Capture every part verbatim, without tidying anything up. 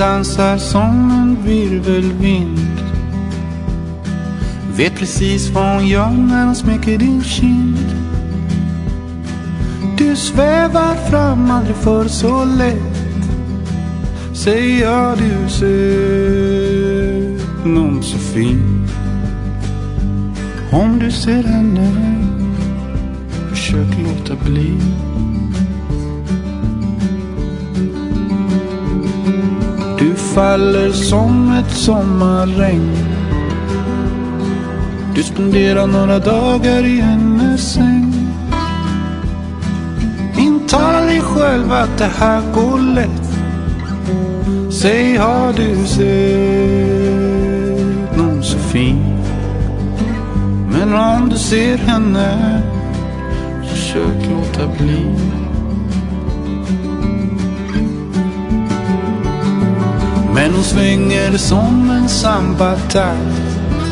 dansar som en virvelvind. Vet precis vad hon gör när hon smeker din kind. Du svävar fram, aldrig för så lätt. Säg ja, du ser någon så fin. Om du ser henne, försök låta bli. Du faller som ett sommarregn. Du spenderar några dagar i hennes säng. Intala dig själv att det här går lätt. Säg, har du sett någon så fin? Men om du ser henne, försök låta bli. Men hon svänger som en sambatakt.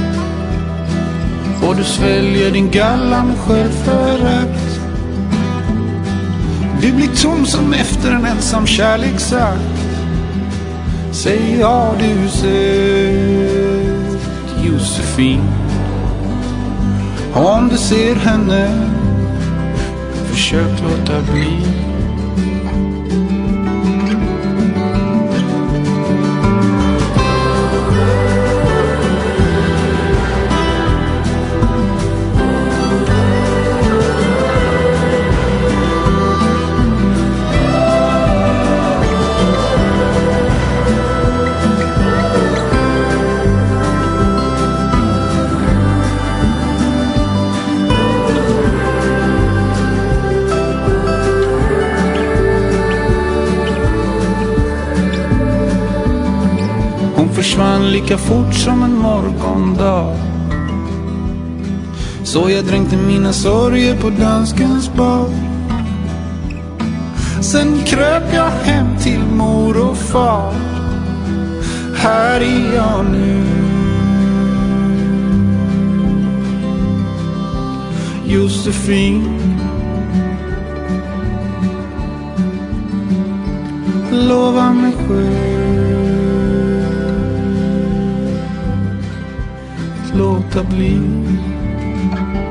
Och du sväljer din galla med självförakt. Du blir tom som efter en ensam kärleksakt. Säg, har du sett Josefin? Om du ser henne, försök låta bli. Försvann lika fort som en morgondag. Så jag dränkte mina sorger på danskens bar. Sen kröp jag hem till mor och far. Här är jag nu. Josefin, lova mig själv låta bli.